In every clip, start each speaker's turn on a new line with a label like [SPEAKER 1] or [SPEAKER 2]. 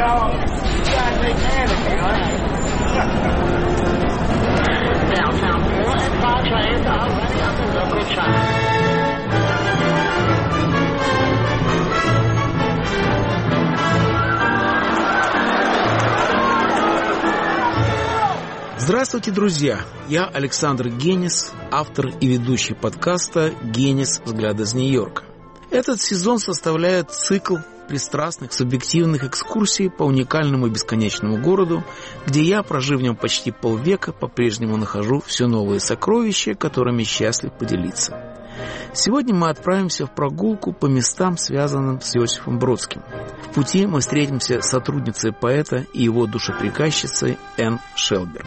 [SPEAKER 1] Здравствуйте, друзья! Я Александр Генис, автор и ведущий подкаста «Генис. Взгляд из Нью-Йорка». Этот сезон составляет цикл пристрастных, субъективных экскурсий по уникальному и бесконечному городу, где я, прожив в нем почти полвека, по-прежнему нахожу все новые сокровища, которыми счастлив поделиться. Сегодня мы отправимся в прогулку по местам, связанным с Иосифом Бродским. В пути мы встретимся с сотрудницей поэта и его душеприказчицей Энн Шелберг.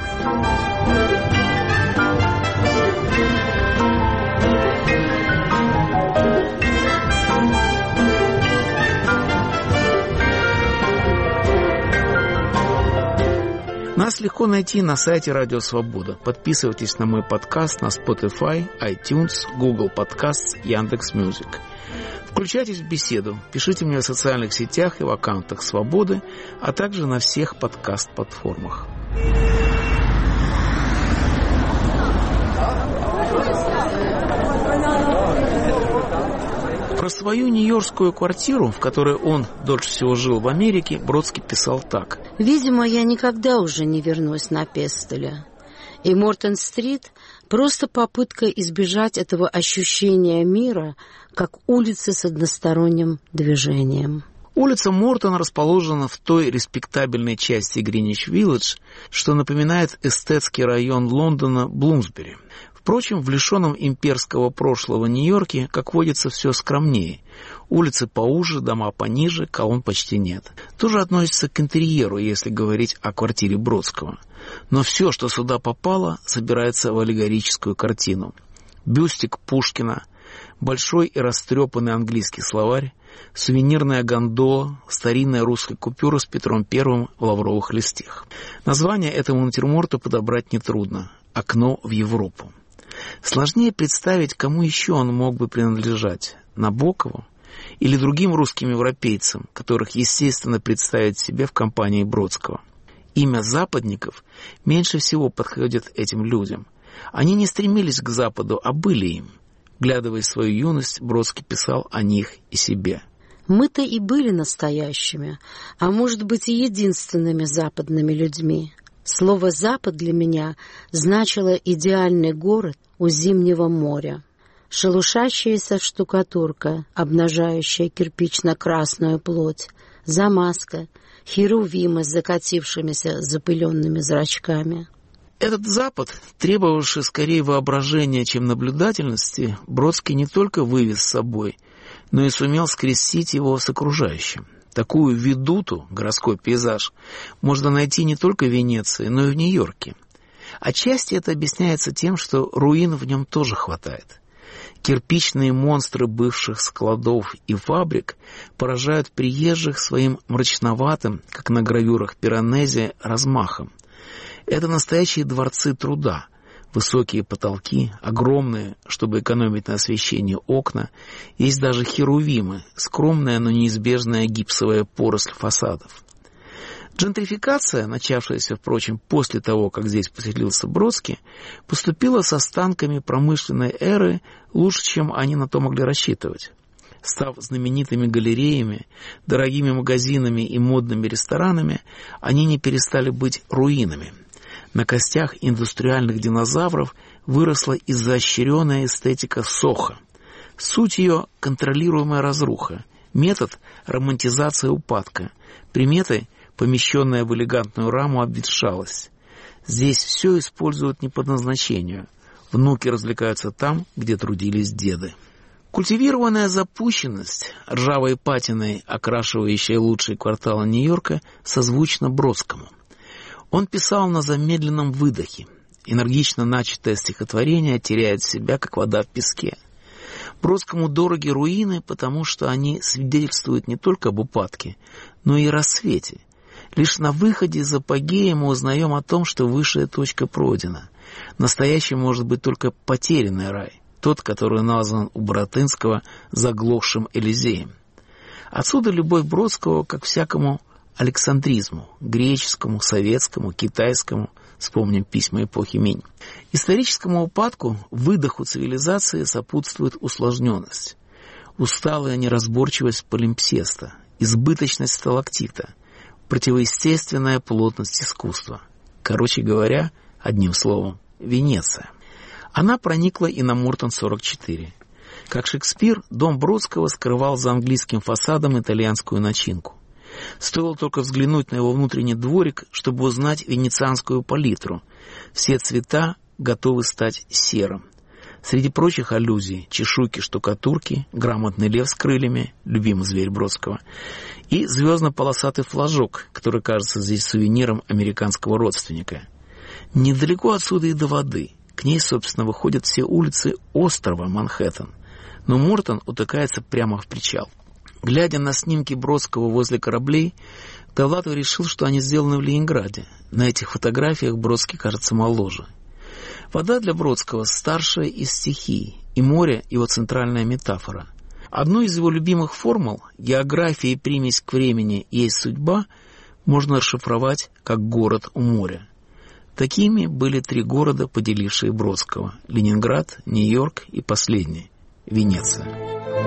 [SPEAKER 1] Нас легко найти на сайте Радио Свобода. Подписывайтесь на мой подкаст на Spotify, iTunes, Google Podcasts, Яндекс.Мьюзик. Включайтесь в беседу, пишите мне в социальных сетях и в аккаунтах Свободы, а также на всех подкаст-платформах. Про свою нью-йоркскую квартиру, в которой он дольше всего жил в Америке, Бродский писал так.
[SPEAKER 2] «Видимо, я никогда уже не вернусь на Пестеля. И Мортон-стрит – просто попытка избежать этого ощущения мира, как улицы с односторонним движением».
[SPEAKER 1] Улица Мортон расположена в той респектабельной части Гринвич-Виллидж, что напоминает эстетский район Лондона Блумсбери. Впрочем, в лишенном имперского прошлого Нью-Йорке, как водится, все скромнее. Улицы поуже, дома пониже, колонн почти нет. Тоже относится к интерьеру, если говорить о квартире Бродского. Но все, что сюда попало, собирается в аллегорическую картину. Бюстик Пушкина, большой и растрепанный английский словарь, сувенирная гондола, старинная русская купюра с Петром I в лавровых листьях. Название этому натюрморту подобрать нетрудно. «Окно в Европу». Сложнее представить, кому еще он мог бы принадлежать – Набокову или другим русским европейцам, которых, естественно, представить себе в компании Бродского. Имя западников меньше всего подходит этим людям. Они не стремились к Западу, а были им. Вглядываясь в свою юность, Бродский писал о них и себе.
[SPEAKER 2] «Мы-то и были настоящими, а может быть и единственными западными людьми. Слово «Запад» для меня значило идеальный город у зимнего моря. Шелушащаяся штукатурка, обнажающая кирпично-красную плоть, замазка, херувимы с закатившимися запыленными зрачками».
[SPEAKER 1] Этот Запад, требовавший скорее воображения, чем наблюдательности, Бродский не только вывез с собой, но и сумел скрестить его с окружающим. Такую ведуту, городской пейзаж, можно найти не только в Венеции, но и в Нью-Йорке. Отчасти это объясняется тем, что руин в нем тоже хватает. Кирпичные монстры бывших складов и фабрик поражают приезжих своим мрачноватым, как на гравюрах Пиранези, размахом. Это настоящие дворцы труда. Высокие потолки, огромные, чтобы экономить на освещении окна. Есть даже херувимы, скромная, но неизбежная гипсовая поросль фасадов. Джентрификация, начавшаяся, впрочем, после того, как здесь поселился Бродский, поступила с останками промышленной эры лучше, чем они на то могли рассчитывать. Став знаменитыми галереями, дорогими магазинами и модными ресторанами, они не перестали быть руинами. На костях индустриальных динозавров выросла изощренная эстетика Сохо. Суть ее – контролируемая разруха, метод – романтизация упадка, приметы – помещенная в элегантную раму обветшалость. Здесь все используют не по назначению. Внуки развлекаются там, где трудились деды. Культивированная запущенность, ржавой патиной, окрашивающая лучшие кварталы Нью-Йорка, созвучна Бродскому. Он писал на замедленном выдохе. Энергично начатое стихотворение теряет себя, как вода в песке. Бродскому дороги руины, потому что они свидетельствуют не только об упадке, но и рассвете. Лишь на выходе из апогея мы узнаем о том, что высшая точка пройдена. Настоящий может быть только потерянный рай, тот, который назван у Баратынского заглохшим Элизеем. Отсюда любовь Бродского, как всякому александризму, греческому, советскому, китайскому, вспомним письма эпохи Минь. Историческому упадку, выдоху цивилизации сопутствует усложненность, усталая неразборчивость полимпсеста, избыточность сталактита, противоестественная плотность искусства. Короче говоря, одним словом, Венеция. Она проникла и на Мортон-44. Как Шекспир, дом Бродского скрывал за английским фасадом итальянскую начинку. Стоило только взглянуть на его внутренний дворик, чтобы узнать венецианскую палитру. Все цвета готовы стать серым. Среди прочих аллюзий — чешуйки, штукатурки, грамотный лев с крыльями, любимый зверь Бродского, и звездно-полосатый флажок, который кажется здесь сувениром американского родственника. Недалеко отсюда и до воды. К ней, собственно, выходят все улицы острова Манхэттен. Но Мортон утыкается прямо в причал. Глядя на снимки Бродского возле кораблей, Довлатов решил, что они сделаны в Ленинграде. На этих фотографиях Бродский кажется моложе. Вода для Бродского старшая из стихий, и море — его центральная метафора. Одну из его любимых формул «география и примесь к времени есть судьба» можно расшифровать как «город у моря». Такими были 3 города, поделившие Бродского: Ленинград, Нью-Йорк и последний — Венеция.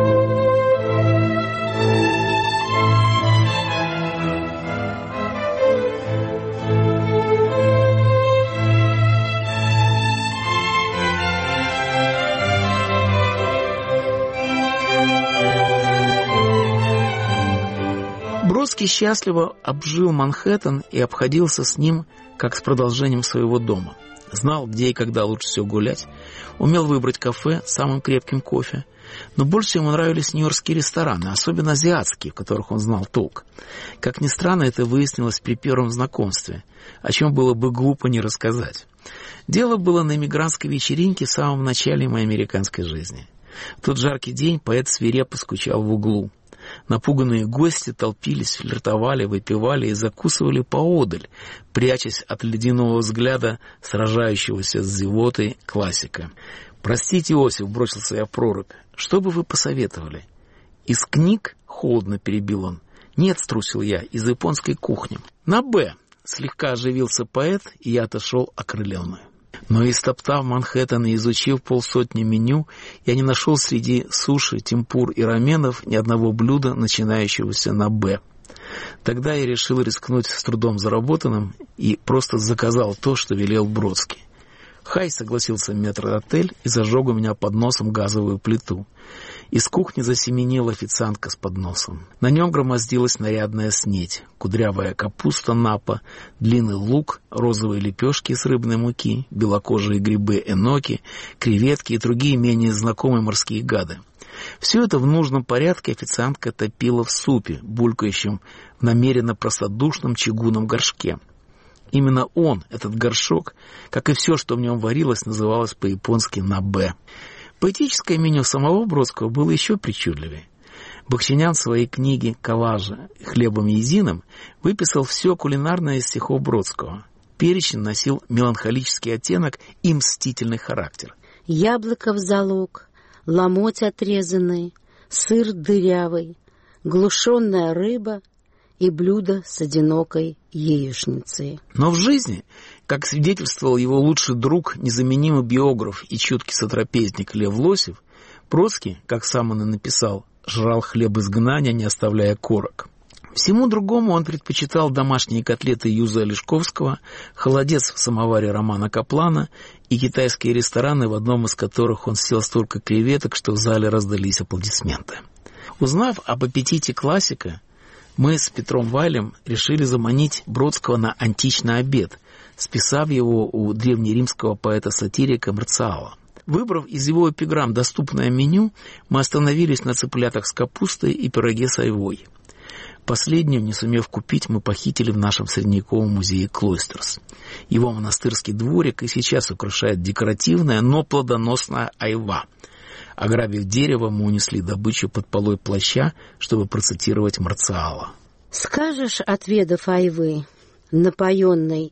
[SPEAKER 1] Бродский счастливо обжил Манхэттен и обходился с ним как с продолжением своего дома. Знал, где и когда лучше всего гулять, умел выбрать кафе с самым крепким кофе. Но больше всего ему нравились нью-йоркские рестораны, особенно азиатские, в которых он знал толк. Как ни странно, это выяснилось при первом знакомстве, о чем было бы глупо не рассказать. Дело было на эмигрантской вечеринке в самом начале моей американской жизни. В тот жаркий день поэт свирепо скучал в углу. Напуганные гости толпились, флиртовали, выпивали и закусывали поодаль, прячась от ледяного взгляда сражающегося с зевотой классика. «Простите, Иосиф», — бросился я в прорубь, — «что бы вы посоветовали?» «Из книг?» — холодно перебил он. «Нет», — струсил я, — «из японской кухни». «На «Б», — слегка оживился поэт, и я отошел окрыленный. Но истоптав Манхэттен и изучив 50 меню, я не нашел среди суши, темпур и раменов ни одного блюда, начинающегося на «Б». Тогда я решил рискнуть с трудом заработанным и просто заказал то, что велел Бродский. «Хай», — согласился метрдотель и зажег у меня под носом газовую плиту. Из кухни засеменила официантка с подносом. На нем громоздилась нарядная снедь, кудрявая капуста напа, длинный лук, розовые лепешки из рыбной муки, белокожие грибы эноки, креветки и другие менее знакомые морские гады. Все это в нужном порядке официантка топила в супе, булькающем в намеренно простодушном чугунном горшке. Именно он, этот горшок, как и все, что в нем варилось, называлось по-японски «на «Б». Поэтическое меню самого Бродского было еще причудливее. Бахчинян в своей книге «Коллажи хлебом езиным» выписал все кулинарное из стихов Бродского. Перечень носил меланхолический оттенок и мстительный характер.
[SPEAKER 2] Яблоко в залог, ломоть отрезанный, сыр дырявый, глушенная рыба и блюдо с одинокой яичницей.
[SPEAKER 1] Но в жизни, как свидетельствовал его лучший друг, незаменимый биограф и чуткий сотрапезник Лев Лосев, Бродский, как сам он и написал, жрал хлеб изгнания, не оставляя корок. Всему другому он предпочитал домашние котлеты Юза Олешковского, холодец в самоваре Романа Каплана и китайские рестораны, в одном из которых он съел столько креветок, что в зале раздались аплодисменты. Узнав об аппетите классика, мы с Петром Вайлем решили заманить Бродского на античный обед, списав его у древнеримского поэта-сатирика Марциала. Выбрав из его эпиграмм доступное меню, мы остановились на цыплятах с капустой и пироге с айвой. Последнюю, не сумев купить, мы похитили в нашем средневековом музее Клойстерс. Его монастырский дворик и сейчас украшает декоративная, но плодоносная айва. Ограбив дерево, мы унесли добычу под полой плаща, чтобы процитировать Марциала.
[SPEAKER 2] «Скажешь, отведав айвы, напоенной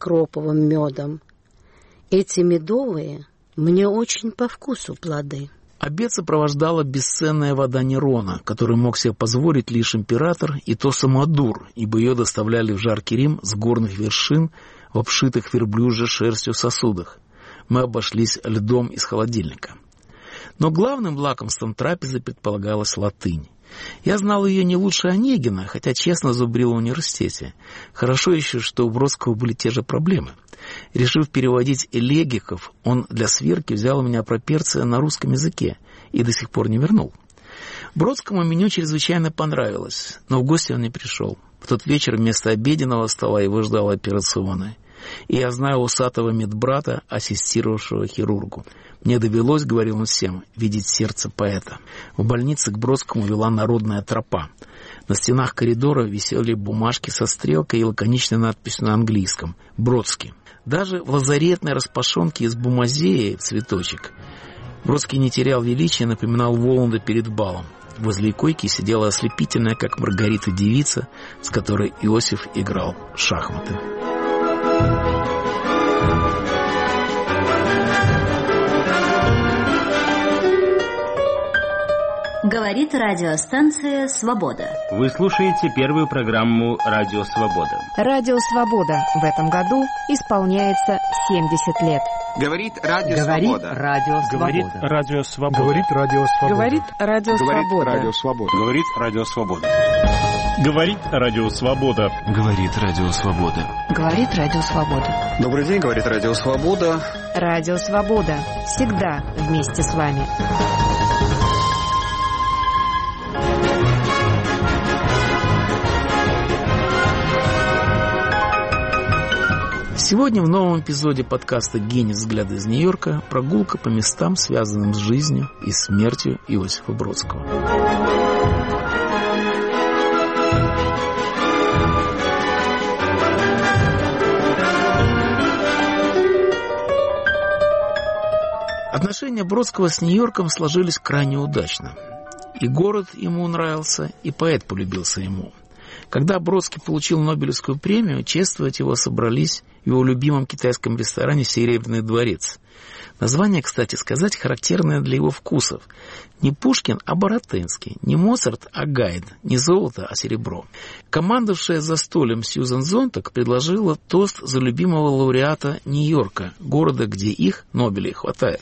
[SPEAKER 2] кекроповым медом, эти медовые мне очень по вкусу плоды».
[SPEAKER 1] Обед сопровождала бесценная вода Нерона, которую мог себе позволить лишь император, и то самодур, ибо ее доставляли в жаркий Рим с горных вершин в обшитых верблюжьей шерстью сосудах. Мы обошлись льдом из холодильника. Но главным лакомством трапезы предполагалась латынь. Я знал ее не лучше Онегина, хотя честно зубрил в университете. Хорошо еще, что у Бродского были те же проблемы. Решив переводить элегиков, он для сверки взял у меня проперция на русском языке и до сих пор не вернул. Бродскому меню чрезвычайно понравилось, но в гости он не пришел. В тот вечер вместо обеденного стола его ждала операционная. И я знаю усатого медбрата, ассистировавшего хирургу. Мне довелось, говорил он всем, видеть сердце поэта. В больнице к Бродскому вела народная тропа. На стенах коридора висели бумажки со стрелкой и лаконичной надписью на английском «Бродский». Даже в лазаретной распашонке из бумазеи цветочек Бродский не терял величия, напоминал Воланда перед балом. Возле койки сидела ослепительная, как Маргарита, девица, с которой Иосиф играл в шахматы.
[SPEAKER 3] Говорит радиостанция «Свобода».
[SPEAKER 4] Вы слушаете первую программу «Радио Свобода».
[SPEAKER 5] Радио «Свобода» в этом году исполняется 70 лет.
[SPEAKER 6] Говорит Радио Свобода.
[SPEAKER 7] Говорит Радио Свобода.
[SPEAKER 8] Говорит Радио Свобода.
[SPEAKER 5] Говорит Радио
[SPEAKER 8] Свобода.
[SPEAKER 7] Говорит Радио Свобода.
[SPEAKER 8] Говорит Радио Свобода.
[SPEAKER 5] Говорит Радио Свобода.
[SPEAKER 6] Добрый день, говорит Радио Свобода.
[SPEAKER 5] Радио Свобода. Всегда вместе с вами.
[SPEAKER 1] Сегодня в новом эпизоде подкаста «Гений. Взгляды из Нью-Йорка» прогулка по местам, связанным с жизнью и смертью Иосифа Бродского. Отношения Бродского с Нью-Йорком сложились крайне удачно. И город ему нравился, и поэт полюбился ему. Когда Бродский получил Нобелевскую премию, чествовать его собрались в его любимом китайском ресторане «Серебряный дворец». Название, кстати сказать, характерное для его вкусов. Не Пушкин, а Баратынский, не Моцарт, а Гайд, не золото, а серебро. Командовавшая застольем Сьюзен Зонтак предложила тост за любимого лауреата Нью-Йорка, города, где их, Нобелей, хватает.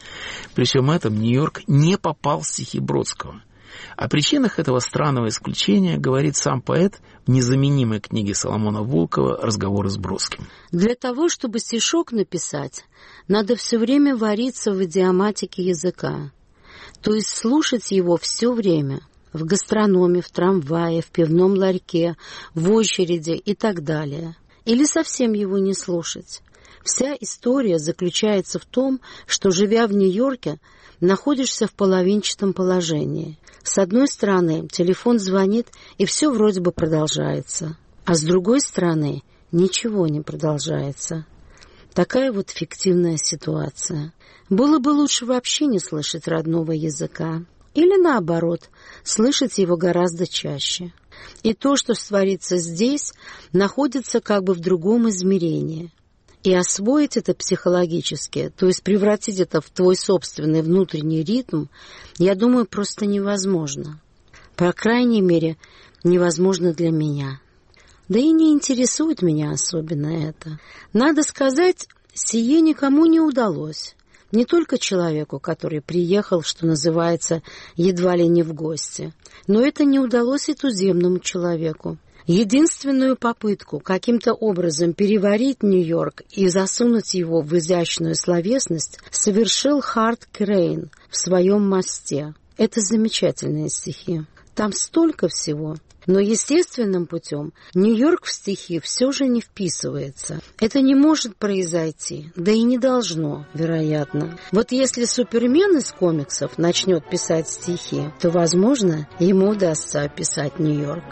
[SPEAKER 1] При всем этом Нью-Йорк не попал в стихи Бродского. О причинах этого странного исключения говорит сам поэт в незаменимой книге Соломона Волкова «Разговоры с Бродским».
[SPEAKER 2] Для того, чтобы стишок написать, надо все время вариться в идиоматике языка, то есть слушать его все время, в гастрономе, в трамвае, в пивном ларьке, в очереди и так далее. Или совсем его не слушать. Вся история заключается в том, что, живя в Нью-Йорке, находишься в половинчатом положении. С одной стороны, телефон звонит, и все вроде бы продолжается. А с другой стороны, ничего не продолжается. Такая вот фиктивная ситуация. Было бы лучше вообще не слышать родного языка. Или наоборот, слышать его гораздо чаще. И то, что творится здесь, находится как бы в другом измерении. И освоить это психологически, то есть превратить это в твой собственный внутренний ритм, я думаю, просто невозможно. По крайней мере, невозможно для меня. Да и не интересует меня особенно это. Надо сказать, сие никому не удалось. Не только человеку, который приехал, что называется, едва ли не в гости, но это не удалось и туземному человеку. Единственную попытку каким-то образом переварить Нью-Йорк и засунуть его в изящную словесность совершил Харт Крейн в своем «Мосте». Это замечательные стихи. Там столько всего. Но естественным путем Нью-Йорк в стихи все же не вписывается. Это не может произойти, да и не должно, вероятно. Вот если Супермен из комиксов начнет писать стихи, то, возможно, ему удастся описать Нью-Йорк.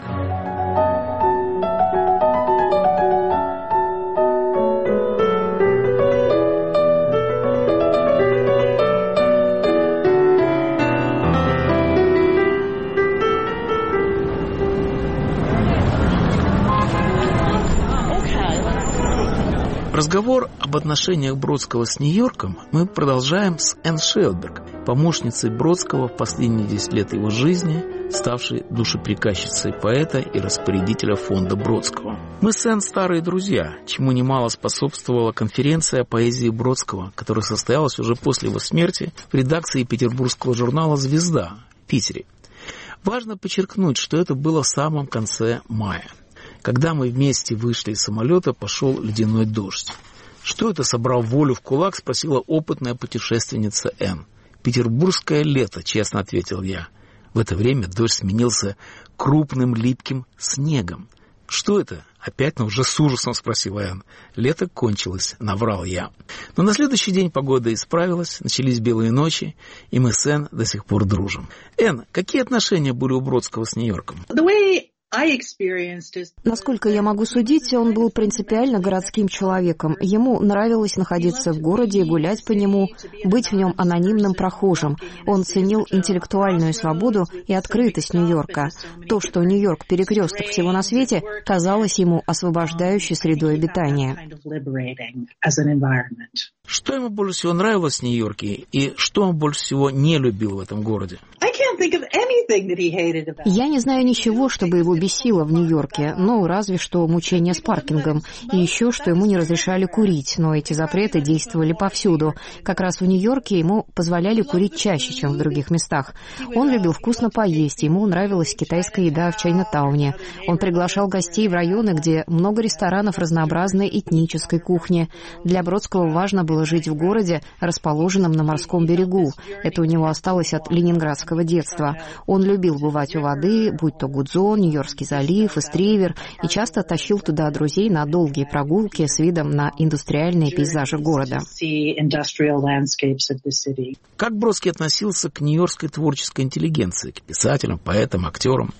[SPEAKER 1] Разговор об отношениях Бродского с Нью-Йорком мы продолжаем с Энн Шелберг, помощницей Бродского в последние 10 лет его жизни, ставшей душеприказчицей поэта и распорядителя фонда Бродского. Мы с Энн старые друзья, чему немало способствовала конференция о поэзии Бродского, которая состоялась уже после его смерти в редакции петербургского журнала «Звезда» в Питере. Важно подчеркнуть, что это было в самом конце мая. Когда мы вместе вышли из самолета, пошел ледяной дождь. «Что это, собрал волю в кулак?» — спросила опытная путешественница Энн. «Петербургское лето», — честно ответил я. В это время дождь сменился крупным липким снегом. «Что это?» — опять, но уже с ужасом спросила Энн. «Лето кончилось», — наврал я. Но на следующий день погода исправилась, начались белые ночи, и мы с Энн до сих пор дружим. Энн, какие отношения были у Бродского с Нью-Йорком?
[SPEAKER 5] Насколько я могу судить, он был принципиально городским человеком. Ему нравилось находиться в городе и гулять по нему, быть в нем анонимным прохожим. Он ценил интеллектуальную свободу и открытость Нью-Йорка. То, что Нью-Йорк — перекресток всего на свете, казалось ему освобождающей средой обитания.
[SPEAKER 1] Что ему больше всего нравилось в Нью-Йорке и что он больше всего не любил в этом городе?
[SPEAKER 5] Я не знаю ничего, чтобы его бесило в Нью-Йорке, ну, разве что мучения с паркингом, и еще, что ему не разрешали курить, но эти запреты действовали повсюду. Как раз в Нью-Йорке ему позволяли курить чаще, чем в других местах. Он любил вкусно поесть, ему нравилась китайская еда в Чайнатауне. Он приглашал гостей в районы, где много ресторанов разнообразной этнической кухни. Для Бродского важно было жить в городе, расположенном на морском берегу. Это у него осталось от ленинградского детства. Он любил бывать у воды, будь то Гудзон, Нью-Йоркский залив, Истривер, и часто тащил туда друзей на долгие прогулки с видом на индустриальные пейзажи города.
[SPEAKER 1] Как Бродский относился к нью-йоркской творческой интеллигенции, к писателям, поэтам, актерам?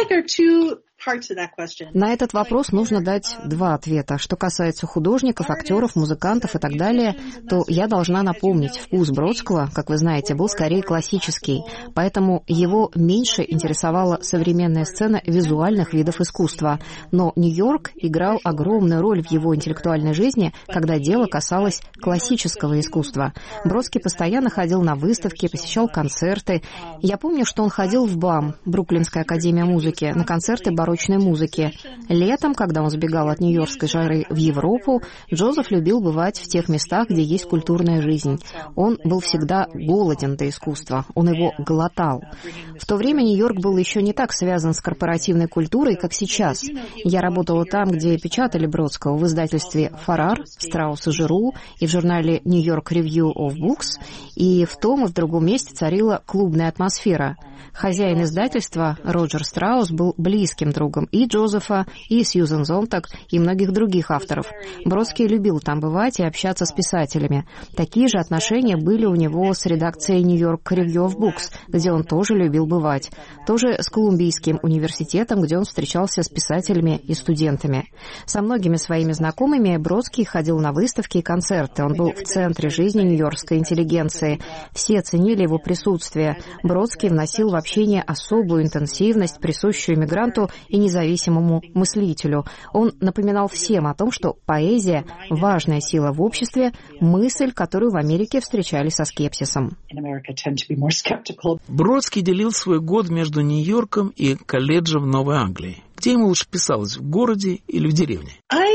[SPEAKER 5] На этот вопрос нужно дать два ответа. Что касается художников, актеров, музыкантов и так далее, то я должна напомнить, вкус Бродского, как вы знаете, был скорее классический, поэтому его меньше интересовала современная сцена визуальных видов искусства. Но Нью-Йорк играл огромную роль в его интеллектуальной жизни, когда дело касалось классического искусства. Бродский постоянно ходил на выставки, посещал концерты. Я помню, что он ходил в БАМ, Бруклинская академия музыки, на концерты барочной музыки. Летом, когда он сбегал от нью-йоркской жары в Европу, Джозеф любил бывать в тех местах, где есть культурная жизнь. Он был всегда голоден до искусства, он его глотал. В то время Нью-Йорк был еще не так связан с корпоративной культурой, как сейчас. Я работала там, где печатали Бродского, в издательстве «Фарар», «Страус и Жиру» и в журнале «New York Review of Books», и в том и в другом месте царила клубная атмосфера. Хозяин издательства, Роджер Страус, был близким другом и Джозефа, и Сьюзен Зонтак, и многих других авторов. Бродский любил там бывать и общаться с писателями. Такие же отношения были у него с редакцией New York Review of Books, где он тоже любил бывать. Тоже с Колумбийским университетом, где он встречался с писателями и студентами. Со многими своими знакомыми Бродский ходил на выставки и концерты. Он был в центре жизни нью-йоркской интеллигенции. Все ценили его присутствие. Бродский вносил в общение особую интенсивность, присущую эмигранту и независимому мыслителю. Он напоминал всем о том, что поэзия – важная сила в обществе, мысль, которую в Америке встречали со скепсисом.
[SPEAKER 1] Бродский делил свой год между Нью-Йорком и колледжем в Новой Англии. Где ему лучше писалось, в городе или в деревне?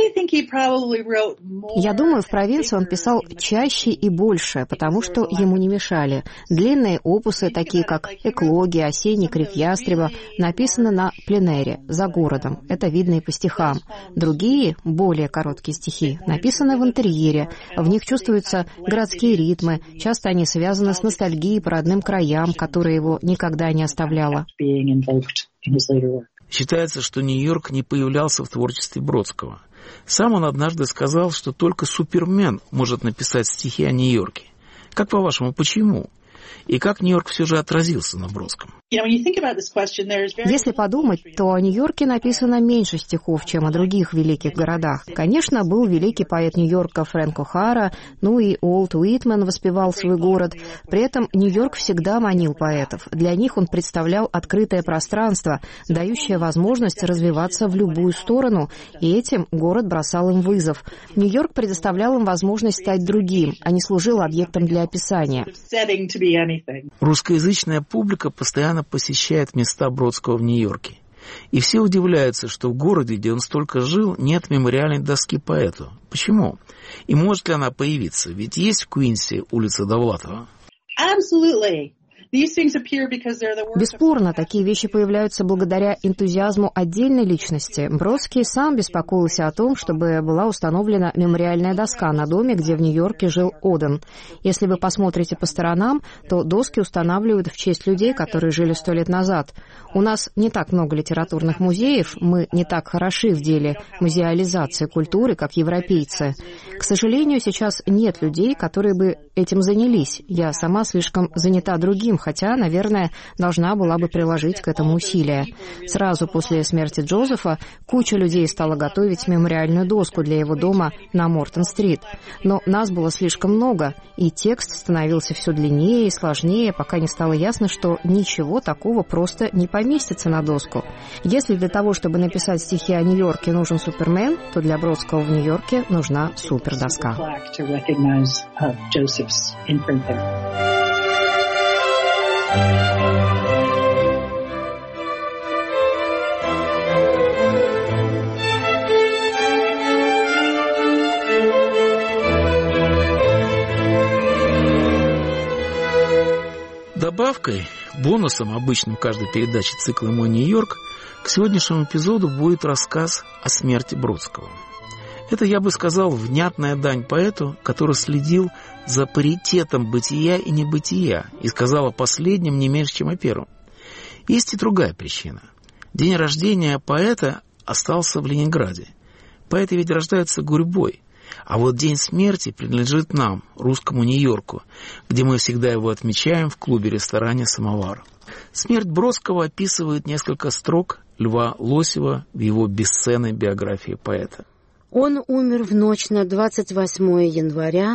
[SPEAKER 5] Я думаю, в провинции он писал чаще и больше, потому что ему не мешали. Длинные опусы, такие как «Эклогия», «Осенний крик ястреба», написаны на пленэре, за городом. Это видно и по стихам. Другие, более короткие стихи, написаны в интерьере. В них чувствуются городские ритмы. Часто они связаны с ностальгией по родным краям, которая его никогда не оставляла.
[SPEAKER 1] Считается, что Нью-Йорк не появлялся в творчестве Бродского. Сам он однажды сказал, что только Супермен может написать стихи о Нью-Йорке. Как по-вашему, почему? И как Нью-Йорк все же отразился на Бродском?
[SPEAKER 5] Если подумать, то о Нью-Йорке написано меньше стихов, чем о других великих городах. Конечно, был великий поэт Нью-Йорка Фрэнк О'Хара, ну и Уолт Уитмен воспевал свой город. При этом Нью-Йорк всегда манил поэтов. Для них он представлял открытое пространство, дающее возможность развиваться в любую сторону, и этим город бросал им вызов. Нью-Йорк предоставлял им возможность стать другим, а не служил объектом для описания.
[SPEAKER 1] Русскоязычная публика постоянно посещает места Бродского в Нью-Йорке. И все удивляются, что в городе, где он столько жил, нет мемориальной доски поэту. Почему? И может ли она появиться? Ведь есть в Куинсе улица Довлатова.
[SPEAKER 5] Бесспорно, такие вещи появляются благодаря энтузиазму отдельной личности. Бродский сам беспокоился о том, чтобы была установлена мемориальная доска на доме, где в Нью-Йорке жил Оден. Если вы посмотрите по сторонам, то доски устанавливают в честь людей, которые жили 100 лет назад. У нас не так много литературных музеев, мы не так хороши в деле музеализации культуры, как европейцы. К сожалению, сейчас нет людей, которые бы этим занялись. Я сама слишком занята другим, хотя, наверное, должна была бы приложить к этому усилия. Сразу после смерти Джозефа куча людей стала готовить мемориальную доску для его дома на Мортон-стрит. Но нас было слишком много, и текст становился все длиннее и сложнее, пока не стало ясно, что ничего такого просто не поместится на доску. Если для того, чтобы написать стихи о Нью-Йорке, нужен Супермен, то для Бродского в Нью-Йорке нужна супердоска.
[SPEAKER 1] Добавкой, бонусом обычным каждой передачи цикла «Мой Нью-Йорк» к сегодняшнему эпизоду будет рассказ о смерти Бродского. Это, я бы сказал, внятная дань поэту, который следил за паритетом бытия и небытия и сказал о последнем не меньше, чем о первом. Есть и другая причина. День рождения поэта остался в Ленинграде. Поэты ведь рождаются гурьбой. А вот день смерти принадлежит нам, русскому Нью-Йорку, где мы всегда его отмечаем в клубе-ресторане «Самовар». Смерть Бродского описывает несколько строк Льва Лосева в его бесценной биографии поэта.
[SPEAKER 2] Он умер в ночь на 28 января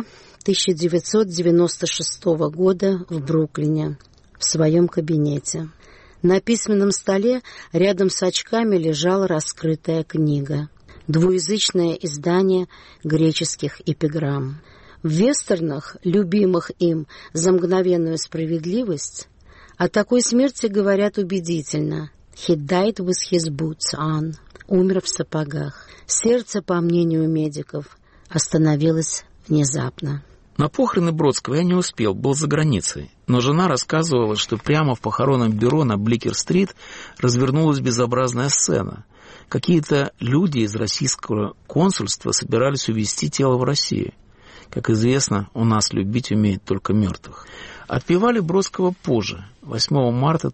[SPEAKER 2] 1996 года в Бруклине, в своем кабинете. На письменном столе рядом с очками лежала раскрытая книга. Двуязычное издание греческих эпиграмм. В вестернах, любимых им за мгновенную справедливость, о такой смерти говорят убедительно. «He died with his boots on». Умер в сапогах. Сердце, по мнению медиков, остановилось внезапно.
[SPEAKER 1] На похороны Бродского я не успел, был за границей. Но жена рассказывала, что прямо в похоронном бюро на Бликер-стрит развернулась безобразная сцена. Какие-то люди из российского консульства собирались увезти тело в Россию. Как известно, у нас любить умеют только мертвых. Отпевали Бродского позже, 8 марта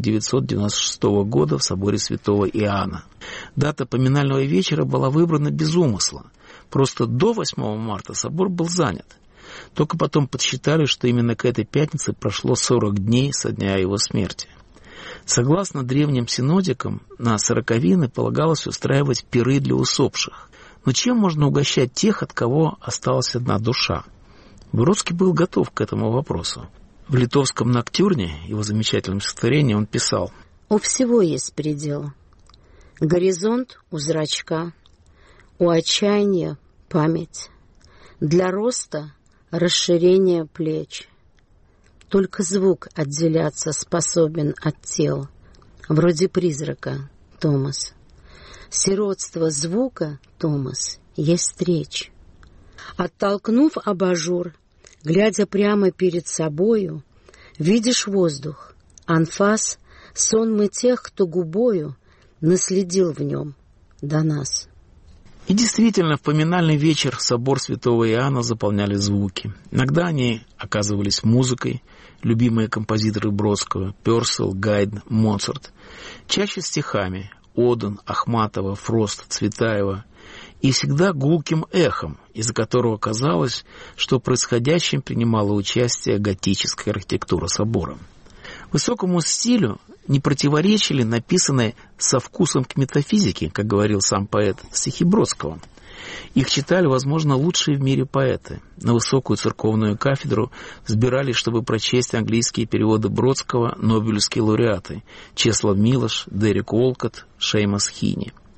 [SPEAKER 1] 1996 года в соборе Святого Иоанна. Дата поминального вечера была выбрана без умысла. Просто до 8 марта собор был занят. Только потом подсчитали, что именно к этой пятнице прошло 40 дней со дня его смерти. Согласно древним синодикам, на сороковины полагалось устраивать пиры для усопших. Но чем можно угощать тех, от кого осталась одна душа? Бродский был готов к этому вопросу. В литовском «Ноктюрне», его замечательном стихотворении, он писал:
[SPEAKER 2] «У всего есть предел. Горизонт у зрачка, у отчаяния память, для роста расширение плеч. Только звук отделяться способен от тел, вроде призрака, Томас. Сиротство звука, Томас, есть речь. Оттолкнув абажур, глядя прямо перед собою, видишь воздух, анфас, сонмы тех, кто губою наследил в нем до нас».
[SPEAKER 1] И действительно, в поминальный вечер собор Святого Иоанна заполняли звуки. Иногда они оказывались музыкой, любимые композиторы Бродского — Пёрселл, Гайдн, Моцарт. Чаще стихами — Оден, Ахматова, Фрост, Цветаева. И всегда гулким эхом, из-за которого казалось, что в происходящем принимала участие готическая архитектура собора. Высокому стилю не противоречили написанные со вкусом к метафизике, как говорил сам поэт, стихи Бродского. Их читали, возможно, лучшие в мире поэты. На высокую церковную кафедру сбирались, чтобы прочесть английские переводы Бродского нобелевские лауреаты Чеслав Милош, Дерек Олкот, Шеймас Хини.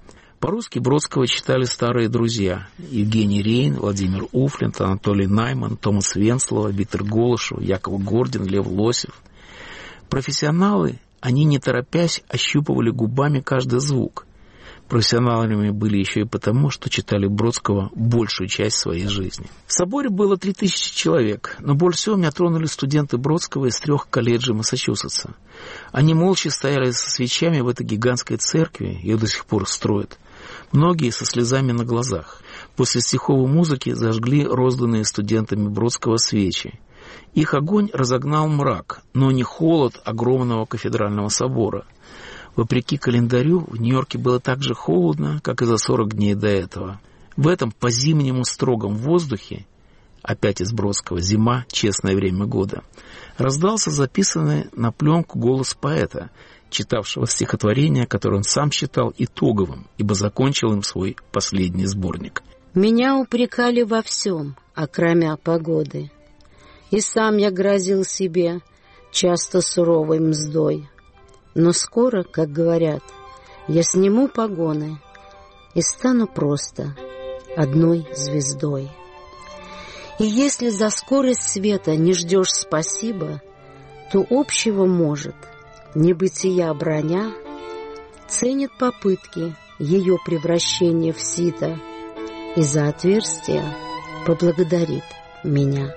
[SPEAKER 1] По-русски Бродского читали старые друзья: Евгений Рейн, Владимир Уфлинт, Анатолий Найман, Томас Венслова, Виктор Голышев, Яков Гордин, Лев Лосев. Профессионалы, они не торопясь ощупывали губами каждый звук. Профессионалами были еще и потому, что читали Бродского большую часть своей жизни. В соборе было 3000 человек, но больше всего меня тронули студенты Бродского из 3 колледжей Массачусетса. Они молча стояли со свечами в этой гигантской церкви, ее до сих пор строят. Многие со слезами на глазах. После стиховой музыки зажгли розданные студентами Бродского свечи. Их огонь разогнал мрак, но не холод огромного кафедрального собора. Вопреки календарю, в Нью-Йорке было так же холодно, как и за 40 дней до этого. В этом по-зимнему строгом воздухе, опять из Бродского, зима, честное время года, раздался записанный на пленку голос поэта, читавшего стихотворение, которое он сам считал итоговым, ибо закончил им свой последний сборник.
[SPEAKER 2] «Меня упрекали во всем, окромя погоды, и сам я грозил себе часто суровой мздой. Но скоро, как говорят, я сниму погоны и стану просто одной звездой. И если за скорость света не ждешь спасибо, то общего может небытия броня ценит попытки ее превращения в сито и за отверстие поблагодарит меня».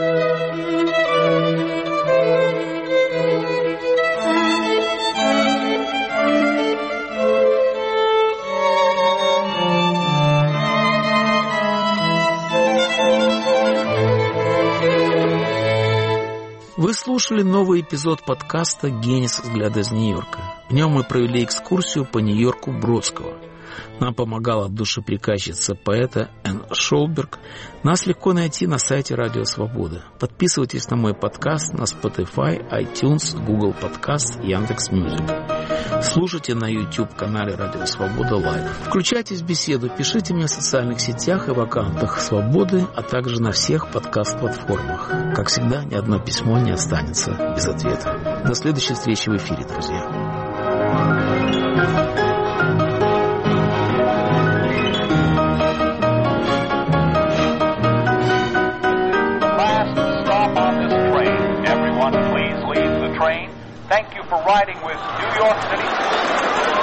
[SPEAKER 1] Вы слушали новый эпизод подкаста «Генис. Взгляд из Нью-Йорка». В нем мы провели экскурсию по Нью-Йорку Бродского. Нам помогала душеприказчица поэта Энн Шолберг. Нас легко найти на сайте Радио Свобода. Подписывайтесь на мой подкаст на Spotify, iTunes, Google Podcast, Яндекс.Мьюзик. Слушайте на YouTube-канале Радио Свобода Лайв. Включайтесь в беседу, пишите мне в социальных сетях и в аккаунтах Свободы, а также на всех подкаст-платформах. Как всегда, ни одно письмо не останется без ответа. До следующей встречи в эфире, друзья.
[SPEAKER 9] Thank you for riding with New York City.